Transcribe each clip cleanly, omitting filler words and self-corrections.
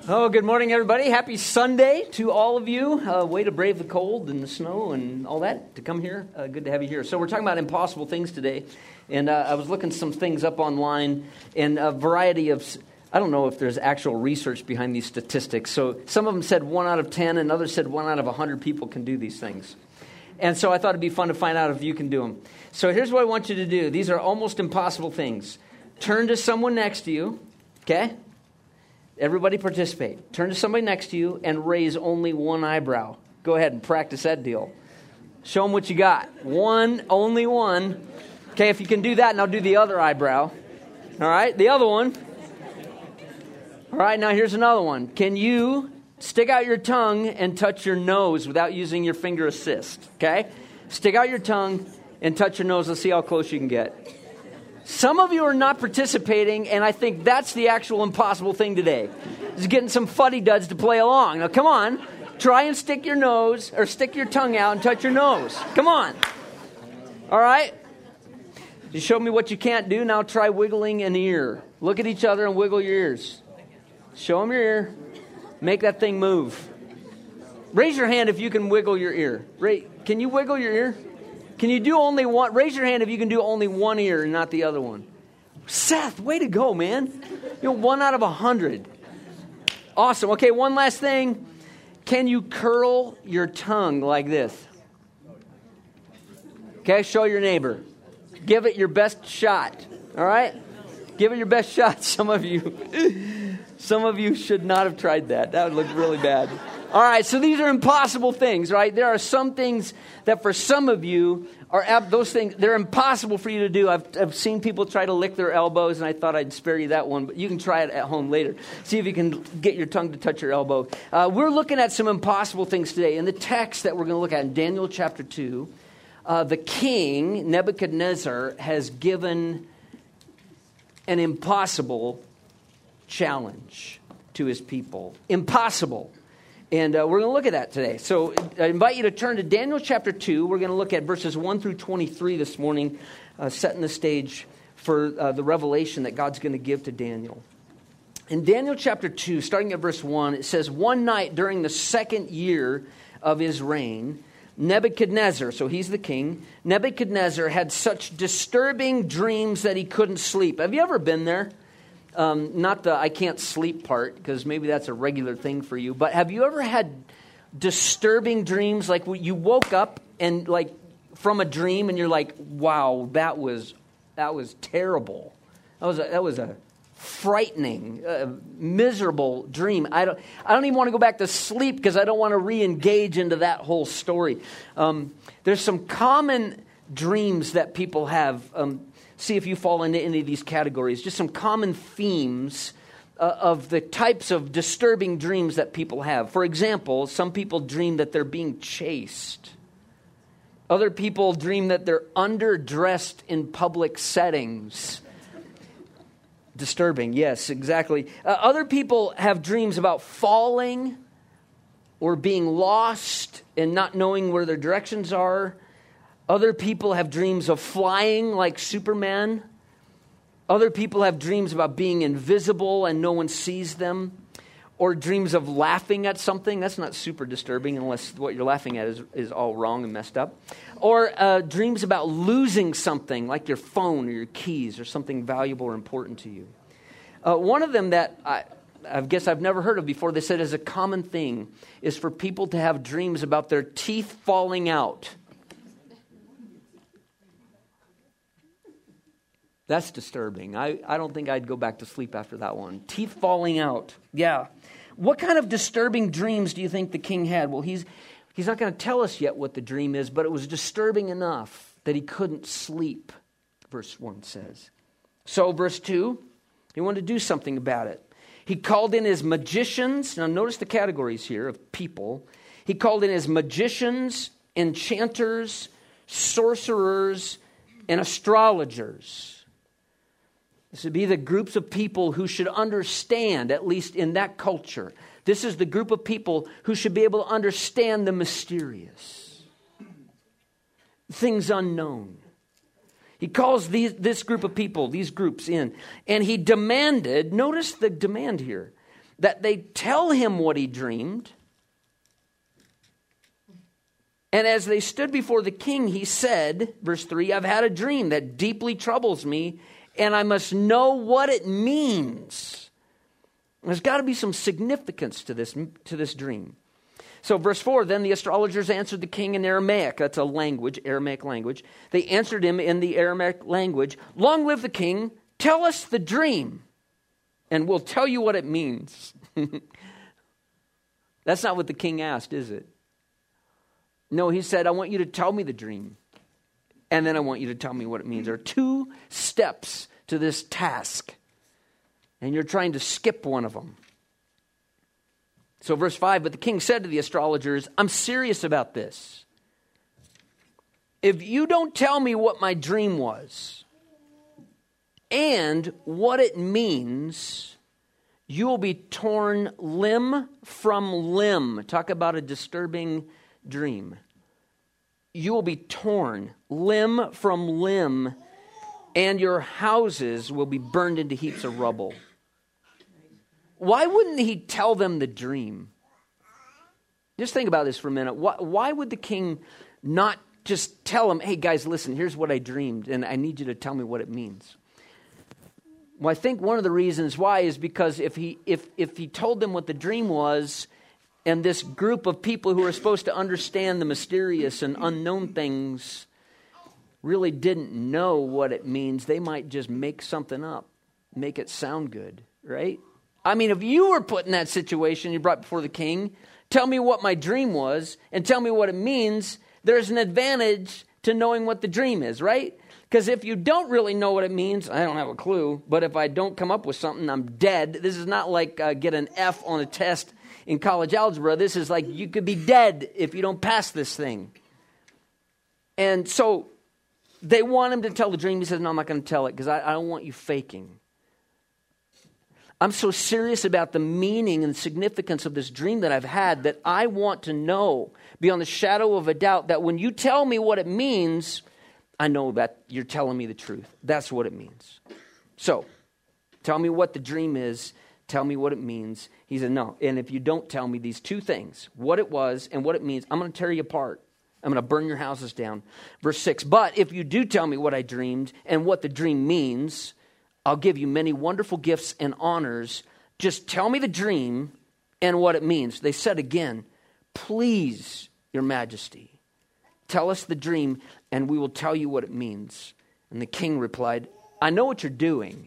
Oh, good morning, everybody. Happy Sunday to all of you. Way to brave the cold and the snow and all that to come here. Good to have you here. So we're talking about impossible things today. And I was looking some things up online and a variety of, I don't know if there's actual research behind these statistics. So some of them said 1 out of 10 and others said 1 out of 100 people can do these things. And so I thought it'd be fun to find out if you can do them. So here's what I want you to do. These are almost impossible things. Turn to someone next to you, okay? Everybody participate. Turn to somebody next to you and raise only one eyebrow. Go ahead and practice that deal. Show them what you got. Only one. Okay, if you can do that, now do the other eyebrow. All right, the other one. All right, now here's another one. Can you stick out your tongue and touch your nose without using your finger assist? Okay? Stick out your tongue and touch your nose. Let's see how close you can get. Some of you are not participating, and I think that's the actual impossible thing today, is getting some fuddy-duds to play along. Now, come on. Try and stick your nose, or stick your tongue out and touch your nose. Come on. All right? You showed me what you can't do. Now try wiggling an ear. Look at each other and wiggle your ears. Show them your ear. Make that thing move. Raise your hand if you can wiggle your ear. Can you wiggle your ear? Can you do only one? Raise your hand if you can do only one ear and not the other one. Seth, way to go, man. 1 out of 100. Awesome. Okay, one last thing. Can you curl your tongue like this? Okay, show your neighbor. Give it your best shot. All right? Give it your best shot. Some of you should not have tried that. That would look really bad. All right, so these are impossible things, right? There are some things that for some of you are those things, they're impossible for you to do. I've seen people try to lick their elbows, and I thought I'd spare you that one, but you can try it at home later. See if you can get your tongue to touch your elbow. We're looking at some impossible things today. In the text that we're going to look at in Daniel chapter 2, the king, Nebuchadnezzar, has given an impossible challenge to his people. Impossible. And we're going to look at that today. So I invite you to turn to Daniel chapter 2. We're going to look at verses 1 through 23 this morning, setting the stage for the revelation that God's going to give to Daniel. In Daniel chapter 2, starting at verse 1, it says, "One night during the second year of his reign, Nebuchadnezzar," so he's the king, "Nebuchadnezzar had such disturbing dreams that he couldn't sleep." Have you ever been there? Not the I can't sleep part, because maybe that's a regular thing for you. But have you ever had disturbing dreams? Like you woke up and like from a dream and you're like, wow, that was terrible. That was a frightening, miserable dream. I don't even want to go back to sleep because I don't want to re-engage into that whole story. There's some common dreams that people have. See if you fall into any of these categories. Just some common themes of the types of disturbing dreams that people have. For example, some people dream that they're being chased. Other people dream that they're underdressed in public settings. Disturbing, yes, exactly. Other people have dreams about falling or being lost and not knowing where their directions are. Other people have dreams of flying like Superman. Other people have dreams about being invisible and no one sees them. Or dreams of laughing at something. That's not super disturbing unless what you're laughing at is all wrong and messed up. Or dreams about losing something like your phone or your keys or something valuable or important to you. One of them that I guess I've never heard of before, they said is a common thing, is for people to have dreams about their teeth falling out. That's disturbing. I don't think I'd go back to sleep after that one. Teeth falling out. Yeah. What kind of disturbing dreams do you think the king had? Well, he's not going to tell us yet what the dream is, but it was disturbing enough that he couldn't sleep, verse 1 says. So, verse 2, he wanted to do something about it. He called in his magicians. Now, notice the categories here of people. He called in his magicians, enchanters, sorcerers, and astrologers. This would be the groups of people who should understand, at least in that culture. This is the group of people who should be able to understand the mysterious, things unknown. He calls this group of people, these groups in, and he demanded, notice the demand here, that they tell him what he dreamed. And as they stood before the king, he said, verse 3, I've had a dream that deeply troubles me, and I must know what it means. There's got to be some significance to this dream. So verse 4, then the astrologers answered the king in Aramaic. That's a language, Aramaic language. They answered him in the Aramaic language, long live the king, tell us the dream, and we'll tell you what it means. That's not what the king asked, is it? No, he said, I want you to tell me the dream, and then I want you to tell me what it means. There are 2 steps to this task, and you're trying to skip one of them. So verse 5, but the king said to the astrologers, I'm serious about this. If you don't tell me what my dream was and what it means, you will be torn limb from limb. Talk about a disturbing dream. You will be torn limb from limb, and your houses will be burned into heaps of rubble. Why wouldn't he tell them the dream? Just think about this for a minute. Why would the king not just tell them, hey guys, listen, here's what I dreamed, and I need you to tell me what it means? Well, I think one of the reasons why is because if he told them what the dream was, and this group of people who are supposed to understand the mysterious and unknown things really didn't know what it means, they might just make something up, make it sound good, right? I mean, if you were put in that situation, you're brought before the king, tell me what my dream was and tell me what it means, there's an advantage to knowing what the dream is, right? Because if you don't really know what it means, I don't have a clue, but if I don't come up with something, I'm dead. This is not like get an F on a test in college algebra. This is like you could be dead if you don't pass this thing. And so they want him to tell the dream. He says, no, I'm not going to tell it because I don't want you faking. I'm so serious about the meaning and significance of this dream that I've had that I want to know beyond the shadow of a doubt that when you tell me what it means, I know that you're telling me the truth. That's what it means. So, tell me what the dream is. Tell me what it means. He said, no. And if you don't tell me these 2 things, what it was and what it means, I'm going to tear you apart. I'm going to burn your houses down. Verse 6, but if you do tell me what I dreamed and what the dream means, I'll give you many wonderful gifts and honors. Just tell me the dream and what it means. They said again, please, your majesty, tell us the dream and we will tell you what it means. And the king replied, I know what you're doing.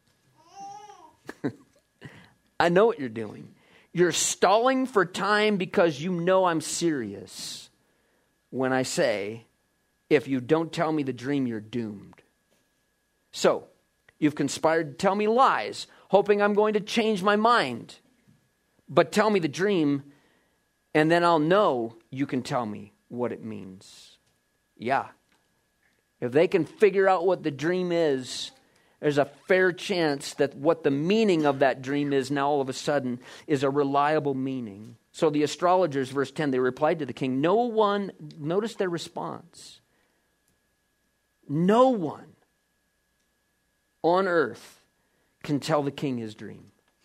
I know what you're doing. You're stalling for time because you know I'm serious when I say, if you don't tell me the dream, you're doomed. So, you've conspired to tell me lies, hoping I'm going to change my mind. But tell me the dream, and then I'll know you can tell me what it means. Yeah. If they can figure out what the dream is, there's a fair chance that what the meaning of that dream is now all of a sudden is a reliable meaning. So the astrologers, verse 10, they replied to the king, no one, notice their response. No one on earth can tell the king his dream.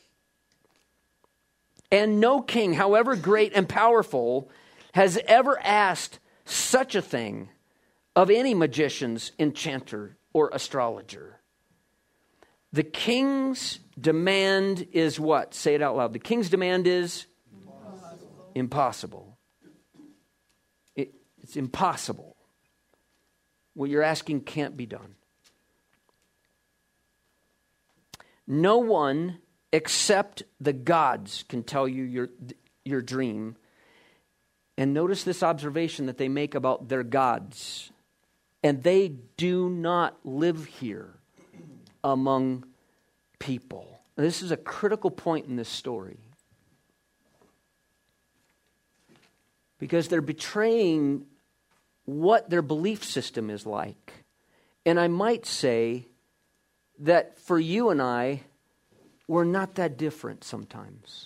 And no king, however great and powerful, has ever asked such a thing of any magician's enchanter or astrologer. The king's demand is what? Say it out loud. The king's demand is impossible. It's impossible. What you're asking can't be done. No one except the gods can tell you your dream. And notice this observation that they make about their gods. And they do not live here among people. This is a critical point in this story. Because they're betraying what their belief system is like. And I might say that for you and I, we're not that different sometimes.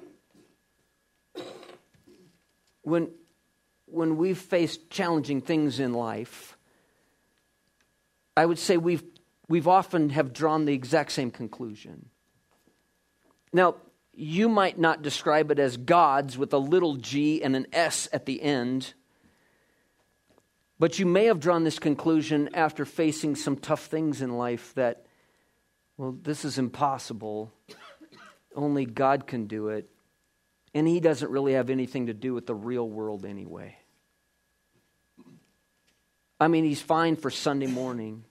When we've faced challenging things in life, I would say we've often have drawn the exact same conclusion. Now, you might not describe it as gods with a little g and an S at the end, but you may have drawn this conclusion after facing some tough things in life that, well, this is impossible. Only God can do it. And he doesn't really have anything to do with the real world anyway. I mean, he's fine for Sunday morning.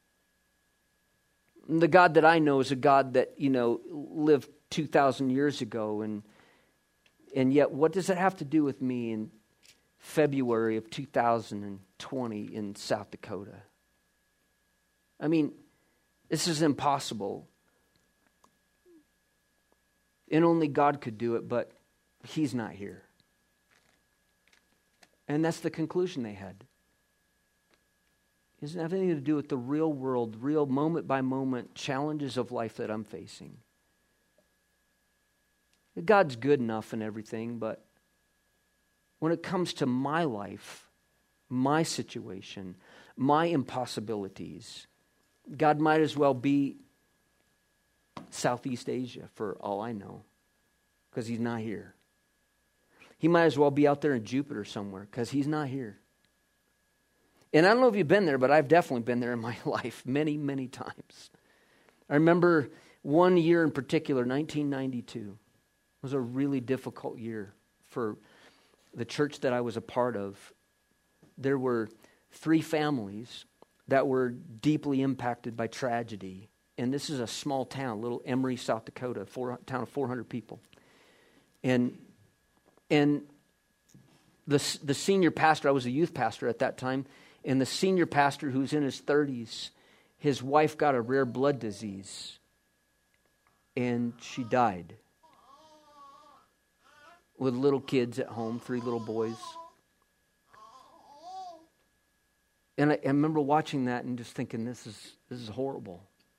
The God that I know is a God that, lived 2,000 years ago. And yet, what does it have to do with me in February of 2020 in South Dakota? I mean, this is impossible. And only God could do it, but he's not here. And that's the conclusion they had. It doesn't have anything to do with the real world, real moment by moment challenges of life that I'm facing. God's good enough and everything, but when it comes to my life, my situation, my impossibilities, God might as well be Southeast Asia for all I know, because he's not here. He might as well be out there in Jupiter somewhere, because he's not here. And I don't know if you've been there, but I've definitely been there in my life many, many times. I remember one year in particular, 1992, was a really difficult year for the church that I was a part of. There were 3 families that were deeply impacted by tragedy. And this is a small town, little Emery, South Dakota, town of 400 people. And the senior pastor, I was a youth pastor at that time, and the senior pastor who's in his 30s, his wife got a rare blood disease, and she died with little kids at home, 3 little boys. And I remember watching that and just thinking, this is horrible.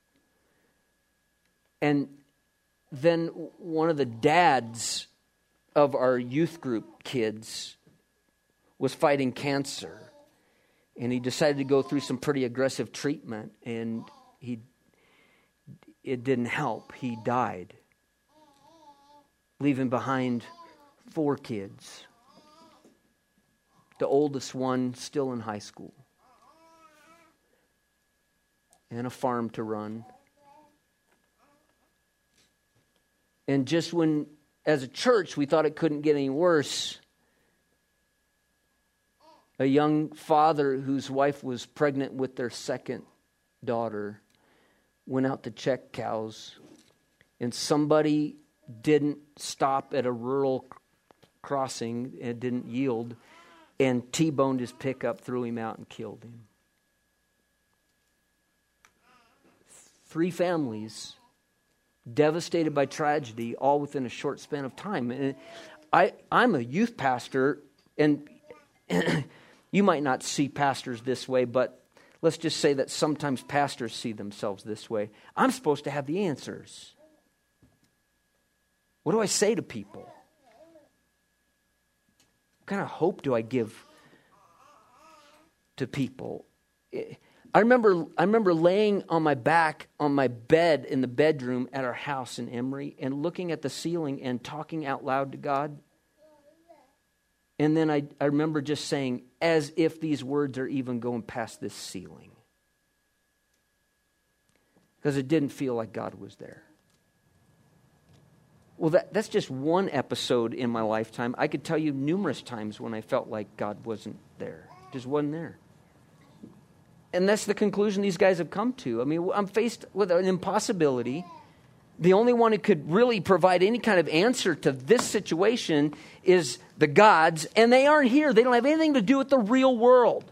And then one of the dads of our youth group kids was fighting cancer. And he decided to go through some pretty aggressive treatment. And it didn't help. He died, leaving behind 4 kids. The oldest one still in high school. And a farm to run. And just when, as a church, we thought it couldn't get any worse, a young father whose wife was pregnant with their 2nd daughter went out to check cows, and somebody didn't stop at a rural crossing and didn't yield, and T-boned his pickup, threw him out, and killed him. 3 families devastated by tragedy, all within a short span of time. And I'm a youth pastor, and you might not see pastors this way, but let's just say that sometimes pastors see themselves this way. I'm supposed to have the answers. What do I say to people? What kind of hope do I give to people? I remember laying on my back on my bed in the bedroom at our house in Emery and looking at the ceiling and talking out loud to God. And then I remember just saying, as if these words are even going past this ceiling. Because it didn't feel like God was there. Well, that's just one episode in my lifetime. I could tell you numerous times when I felt like God wasn't there. Just wasn't there. And that's the conclusion these guys have come to. I mean, I'm faced with an impossibility. The only one who could really provide any kind of answer to this situation is the gods, and they aren't here. They don't have anything to do with the real world.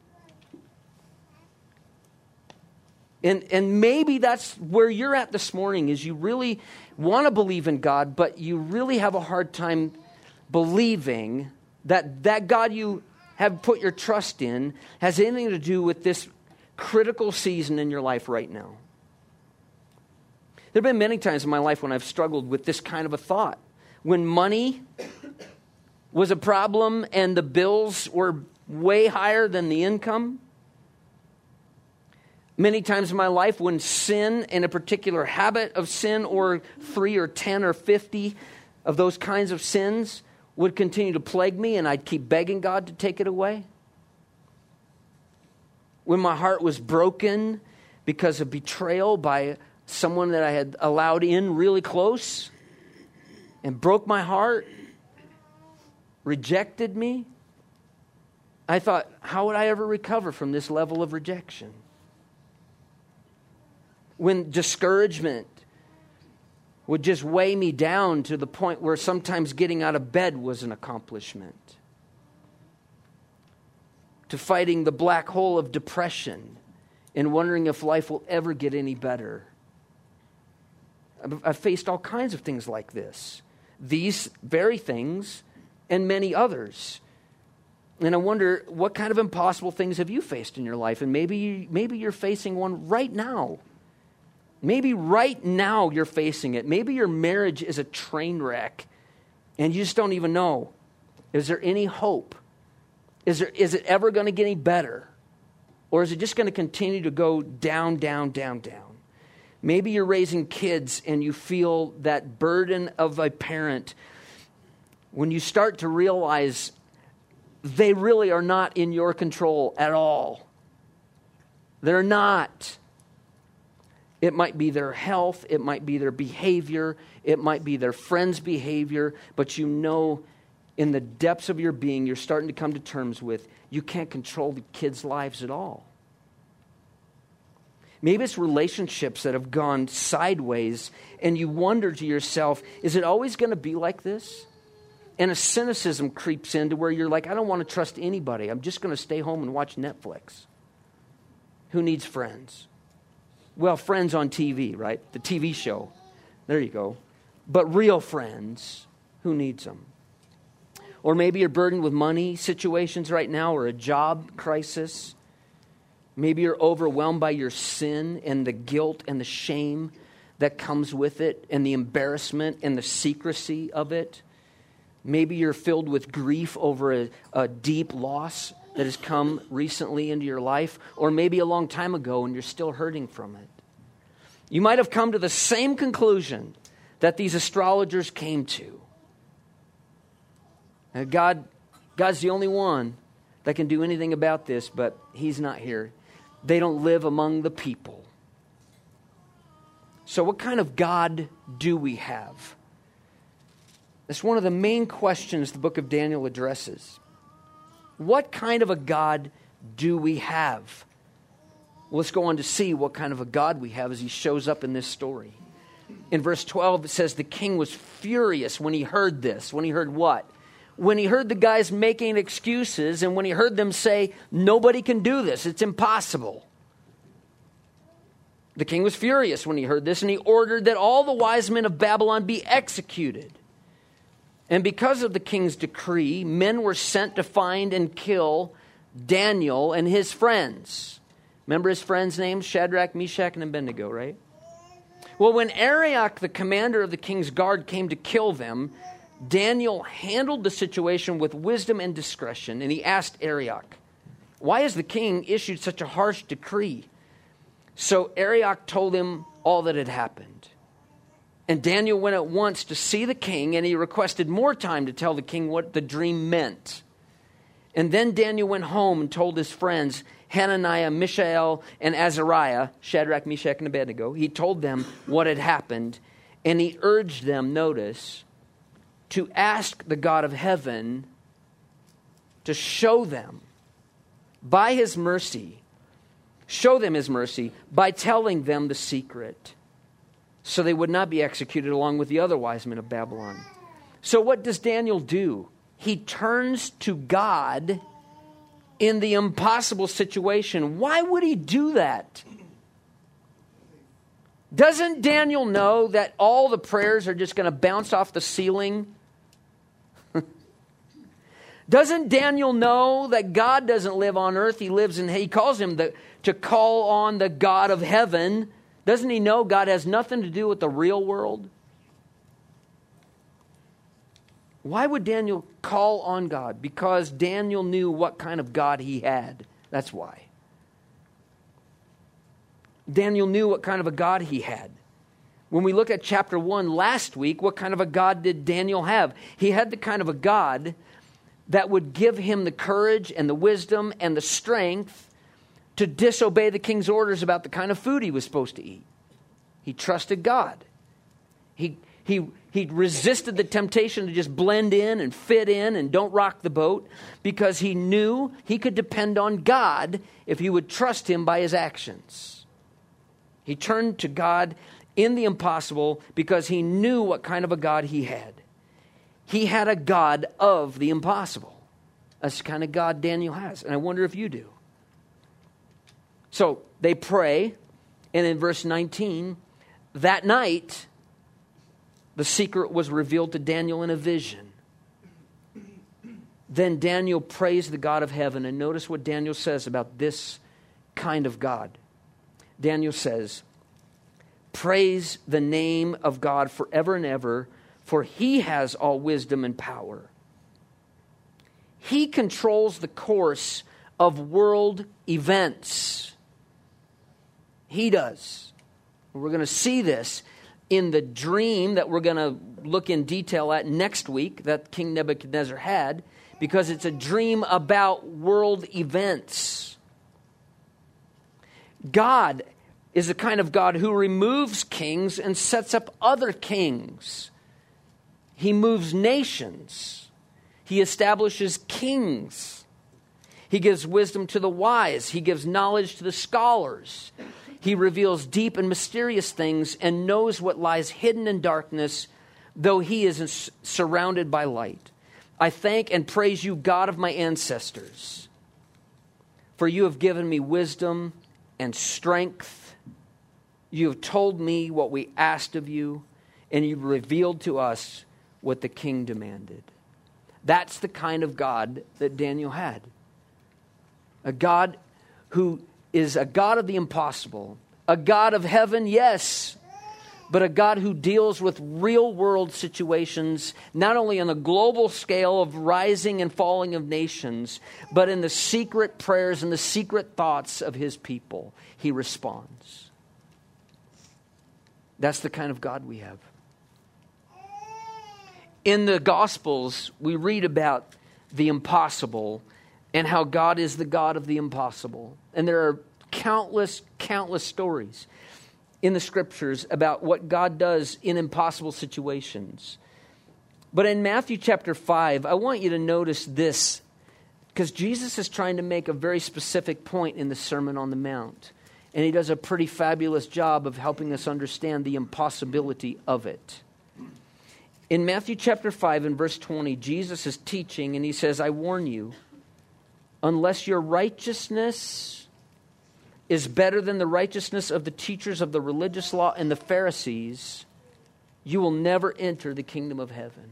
And maybe that's where you're at this morning, is you really want to believe in God, but you really have a hard time believing that God you have put your trust in has anything to do with this critical season in your life right now. There have been many times in my life when I've struggled with this kind of a thought. When money was a problem and the bills were way higher than the income. Many times in my life when sin and a particular habit of sin, or 3 or 10 or 50 of those kinds of sins would continue to plague me, and I'd keep begging God to take it away. When my heart was broken because of betrayal by someone that I had allowed in really close and broke my heart, rejected me, I thought, how would I ever recover from this level of rejection? When discouragement would just weigh me down to the point where sometimes getting out of bed was an accomplishment. To fighting the black hole of depression and wondering if life will ever get any better. I've faced all kinds of things like this. These very things and many others. And I wonder, what kind of impossible things have you faced in your life? And maybe you're facing one right now. Maybe right now you're facing it. Maybe your marriage is a train wreck and you just don't even know. Is there any hope? Is it ever going to get any better? Or is it just going to continue to go down, down, down, down? Maybe you're raising kids and you feel that burden of a parent when you start to realize they really are not in your control at all. They're not. It might be their health, it might be their behavior, it might be their friends' behavior, but you know in the depths of your being, you're starting to come to terms with, you can't control the kids' lives at all. Maybe it's relationships that have gone sideways, and you wonder to yourself, is it always going to be like this? And a cynicism creeps in to where you're like, I don't want to trust anybody. I'm just going to stay home and watch Netflix. Who needs friends? Well, friends on TV, right? The TV show. There you go. But real friends, who needs them? Or maybe you're burdened with money situations right now, or a job crisis. Maybe you're overwhelmed by your sin and the guilt and the shame that comes with it, and the embarrassment and the secrecy of it. Maybe you're filled with grief over a deep loss that has come recently into your life, or maybe a long time ago and you're still hurting from it. You might have come to the same conclusion that these astrologers came to. And God's the only one that can do anything about this, but He's not here. They don't live among the people. So what kind of God do we have? That's one of the main questions the book of Daniel addresses. What kind of a God do we have? Well, let's go on to see what kind of a God we have as he shows up in this story. In verse 12, it says the king was furious when he heard this. When he heard what? When he heard the guys making excuses, and when he heard them say, nobody can do this, it's impossible. The king was furious when he heard this, and he ordered that all the wise men of Babylon be executed. And because of the king's decree, men were sent to find and kill Daniel and his friends. Remember his friends' names? Shadrach, Meshach, and Abednego, right? Well, when Arioch, the commander of the king's guard, came to kill them, Daniel handled the situation with wisdom and discretion. And he asked Arioch, why has the king issued such a harsh decree? So Arioch told him all that had happened. And Daniel went at once to see the king, and he requested more time to tell the king what the dream meant. And then Daniel went home and told his friends, Hananiah, Mishael, and Azariah, Shadrach, Meshach, and Abednego. He told them what had happened, and he urged them, notice, to ask the God of heaven to show them by his mercy, show them his mercy by telling them the secret, so they would not be executed along with the other wise men of Babylon. So what does Daniel do? He turns to God in the impossible situation. Why would he do that? Doesn't Daniel know that all the prayers are just going to bounce off the ceiling? Doesn't Daniel know that God doesn't live on earth? He calls him to call on the God of heaven. Doesn't he know God has nothing to do with the real world? Why would Daniel call on God? Because Daniel knew what kind of God he had. That's why. Daniel knew what kind of a God he had. When we look at chapter 1 last week, what kind of a God did Daniel have? He had the kind of a God that would give him the courage and the wisdom and the strength to disobey the king's orders about the kind of food he was supposed to eat. He trusted God. He resisted the temptation to just blend in and fit in and don't rock the boat, because he knew he could depend on God if he would trust him by his actions. He turned to God in the impossible because he knew what kind of a God he had. He had a God of the impossible. That's the kind of God Daniel has, and I wonder if you do. So they pray, and in verse 19, that night, the secret was revealed to Daniel in a vision. Then Daniel praised the God of heaven, and notice what Daniel says about this kind of God. Daniel says, "Praise the name of God forever and ever, for he has all wisdom and power. He controls the course of world events." He does. We're going to see this in the dream that we're going to look in detail at next week that King Nebuchadnezzar had, because it's a dream about world events. God is the kind of God who removes kings and sets up other kings. He moves nations. He establishes kings. He gives wisdom to the wise. He gives knowledge to the scholars. He reveals deep and mysterious things and knows what lies hidden in darkness, though he is surrounded by light. I thank and praise you, God of my ancestors, for you have given me wisdom and strength. You have told me what we asked of you, and you've revealed to us what the king demanded. That's the kind of God that Daniel had. A God who is a God of the impossible. A God of heaven, yes, but a God who deals with real world situations, not only on the global scale of rising and falling of nations, but in the secret prayers and the secret thoughts of his people. He responds. That's the kind of God we have. In the Gospels, we read about the impossible and how God is the God of the impossible. And there are countless stories in the Scriptures about what God does in impossible situations. But in Matthew chapter 5, I want you to notice this, because Jesus is trying to make a very specific point in the Sermon on the Mount. And he does a pretty fabulous job of helping us understand the impossibility of it. In Matthew chapter 5 and verse 20, Jesus is teaching and he says, I warn you, unless your righteousness is better than the righteousness of the teachers of the religious law and the Pharisees, you will never enter the kingdom of heaven.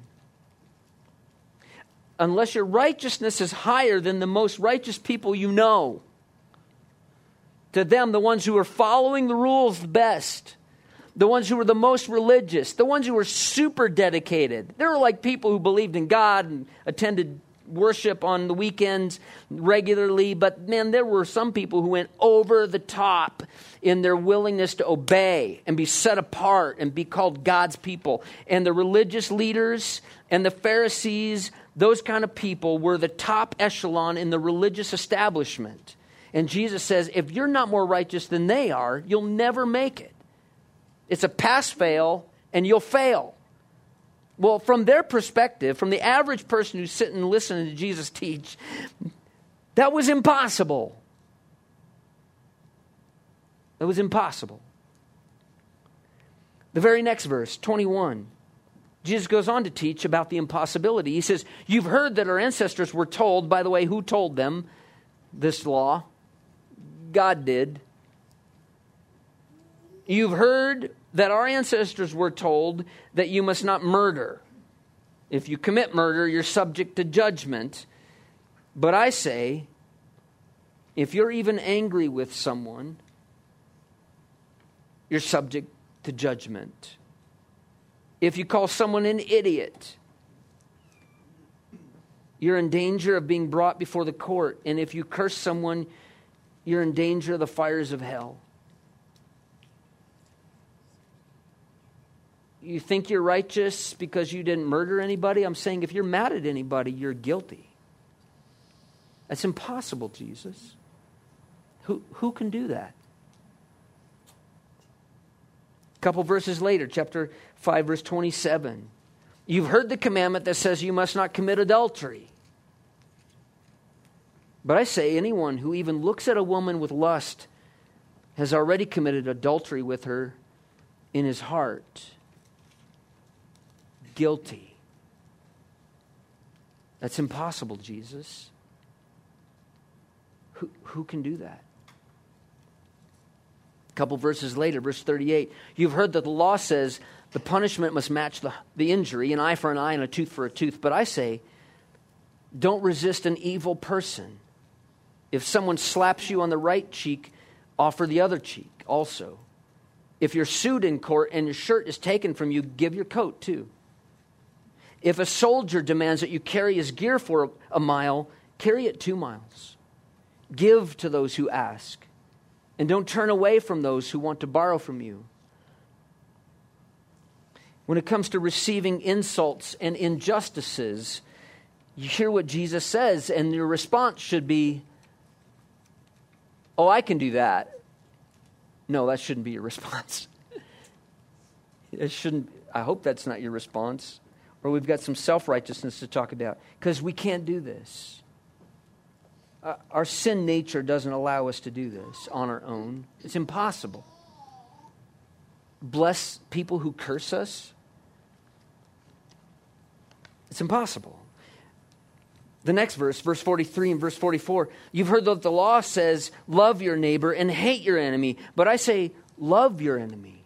Unless your righteousness is higher than the most righteous people you know. To them, the ones who are following the rules the best, the ones who were the most religious, the ones who were super dedicated. They were like people who believed in God and attended worship on the weekends regularly. But man, there were some people who went over the top in their willingness to obey and be set apart and be called God's people. And the religious leaders and the Pharisees, those kind of people were the top echelon in the religious establishment. And Jesus says, if you're not more righteous than they are, you'll never make it. It's a pass-fail, and you'll fail. Well, from their perspective, from the average person who's sitting and listening to Jesus teach, that was impossible. It was impossible. The very next verse, 21, Jesus goes on to teach about the impossibility. He says, you've heard that our ancestors were told, by the way, who told them this law? God did. You've heard that our ancestors were told that you must not murder. If you commit murder, you're subject to judgment. But I say, if you're even angry with someone, you're subject to judgment. If you call someone an idiot, you're in danger of being brought before the court. And if you curse someone, you're in danger of the fires of hell. you think you're righteous because you didn't murder anybody. I'm saying if you're mad at anybody, you're guilty. That's impossible, Jesus. Who can do that? A couple verses later, chapter 5, verse 27. You've heard the commandment that says you must not commit adultery. But I say anyone who even looks at a woman with lust has already committed adultery with her in his heart. Guilty. That's impossible, Jesus. Who can do that? A couple verses later, verse 38. You've heard that the law says the punishment must match the injury, an eye for an eye and a tooth for a tooth. But I say, don't resist an evil person. If someone slaps you on the right cheek, offer the other cheek also. If you're sued in court and your shirt is taken from you, give your coat too. If a soldier demands that you carry his gear for a mile, carry it 2 miles. Give to those who ask, and don't turn away from those who want to borrow from you. When it comes to receiving insults and injustices, you hear what Jesus says, and your response should be, oh, I can do that. No, that shouldn't be your response. I hope that's not your response. Or we've got some self-righteousness to talk about. Because we can't do this. Our sin nature doesn't allow us to do this on our own. It's impossible. Bless people who curse us. It's impossible. The next verse, verse 43 and verse 44. You've heard that the law says, love your neighbor and hate your enemy. But I say, love your enemy.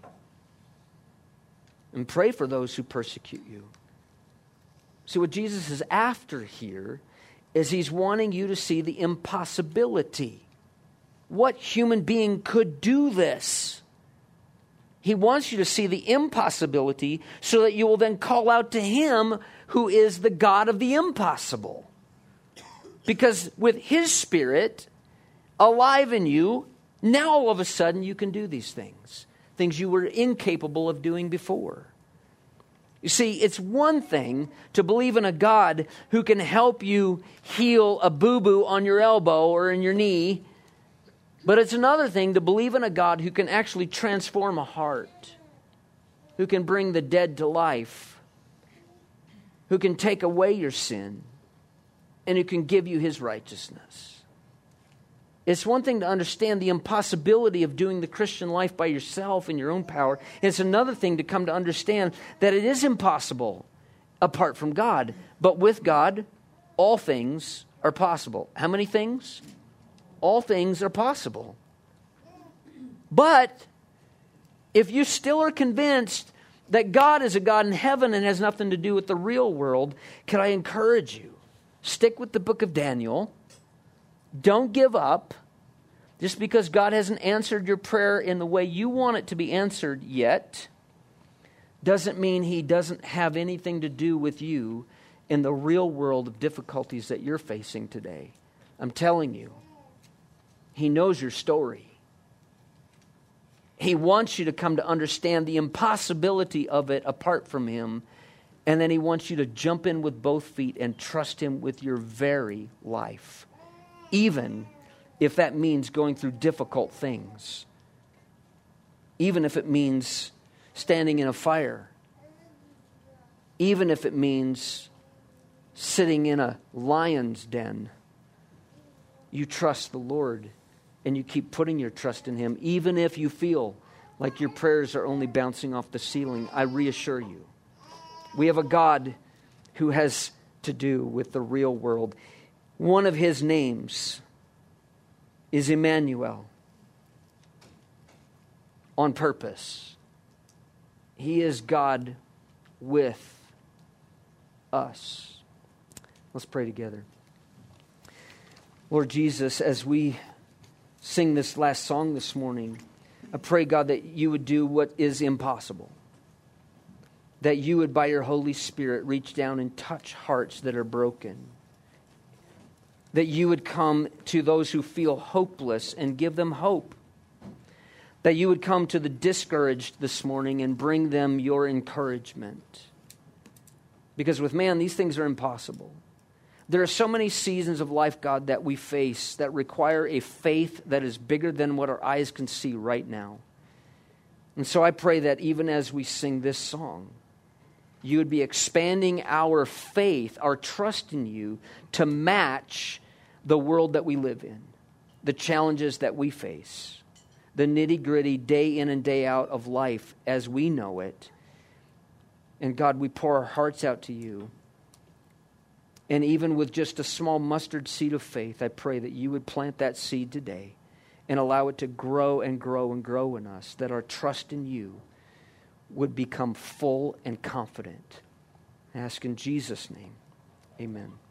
And pray for those who persecute you. See, what Jesus is after here is he's wanting you to see the impossibility. What human being could do this? He wants you to see the impossibility so that you will then call out to him who is the God of the impossible. Because with his Spirit alive in you, now all of a sudden you can do these things. Things you were incapable of doing before. You see, it's one thing to believe in a God who can help you heal a boo-boo on your elbow or in your knee. But it's another thing to believe in a God who can actually transform a heart. Who can bring the dead to life. Who can take away your sin. And who can give you his righteousness. It's one thing to understand the impossibility of doing the Christian life by yourself in your own power. It's another thing to come to understand that it is impossible apart from God. But with God, all things are possible. How many things? All things are possible. But if you still are convinced that God is a God in heaven and has nothing to do with the real world, can I encourage you? Stick with the book of Daniel. Don't give up. Just because God hasn't answered your prayer in the way you want it to be answered yet, doesn't mean he doesn't have anything to do with you in the real world of difficulties that you're facing today. I'm telling you, he knows your story. He wants you to come to understand the impossibility of it apart from him. And then he wants you to jump in with both feet and trust him with your very life. Even if that means going through difficult things. Even if it means standing in a fire. Even if it means sitting in a lion's den. You trust the Lord and you keep putting your trust in him. Even if you feel like your prayers are only bouncing off the ceiling, I reassure you. We have a God who has to do with the real world. One of his names is Emmanuel. On purpose. He is God with us. Let's pray together. Lord Jesus, as we sing this last song this morning, I pray, God, that you would do what is impossible. That you would, by your Holy Spirit, reach down and touch hearts that are broken. That you would come to those who feel hopeless and give them hope. That you would come to the discouraged this morning and bring them your encouragement. Because with man, these things are impossible. There are so many seasons of life, God, that we face that require a faith that is bigger than what our eyes can see right now. And so I pray that even as we sing this song, you would be expanding our faith, our trust in you, to match the world that we live in, the challenges that we face, the nitty-gritty day in and day out of life as we know it. And God, we pour our hearts out to you. And even with just a small mustard seed of faith, I pray that you would plant that seed today and allow it to grow and grow and grow in us, that our trust in you would become full and confident. I ask in Jesus' name, amen.